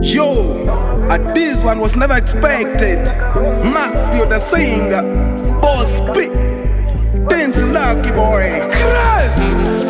Yo, this one was never expected. Max Pio the singer, Boss P, Dance Lucky Boy, Crazy.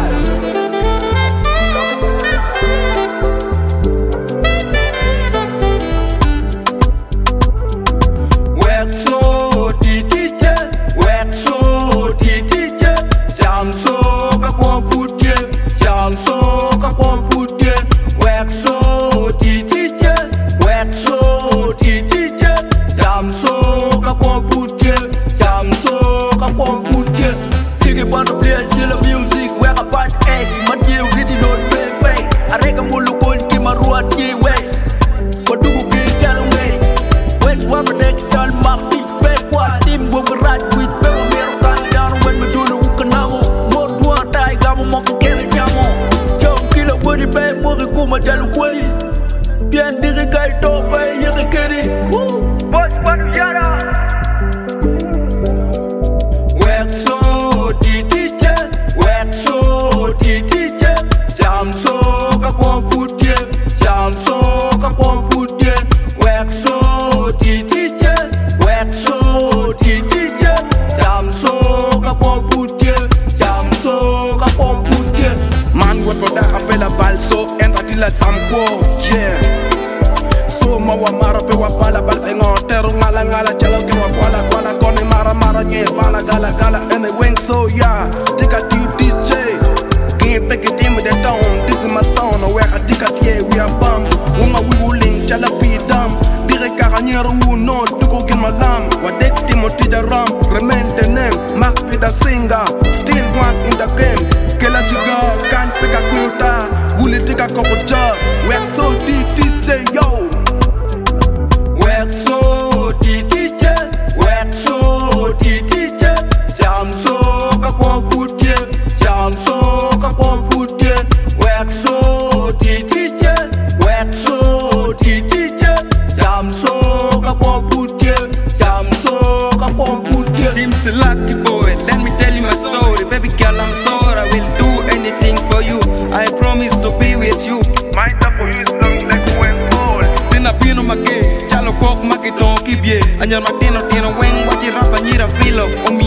Bien dire qu'elle tombe et il requérit. Boss Panujara. Wexo titije, wexo titije. Jamso ka konfutie, jamso ka konfutie. Wexo titije, wexo titije. Jamso ka konfutie, jamso ka konfutie. Man what for that apela balso and atila samko, yeah. So mawa mara pe wapala bal pe ngotero ngala ngala chalo ke wapala kwala kone mara mara nye bala gala gala and the wing so yeah. Tika di DJ, can't take it in with the tone. This is my sound, where I tika tie we are bum. Uma we willing chala be dumb. Dire caraniere who no to go get my lamb. What they Timothy the ram, remain the name. Max be the singer, still one in the game. Kela chiga can't pick a quota. Bullet take a couple job. We're so DJ yo. Wexo titije, wexo titije. Jamso ka konfutie, jamso ka konfutie. Wexo titije, wexo titije. Jamso ka konfutie, jamso ka konfutie. Tim's a lucky boy, let me tell you my story. Baby girl, I'm sorry, I will do anything for you. I promise to be with you. My love for you is long like when fall. Pina make, chalo kok make ton kibye. Anyar matino tino weng wati rapa nyira filo.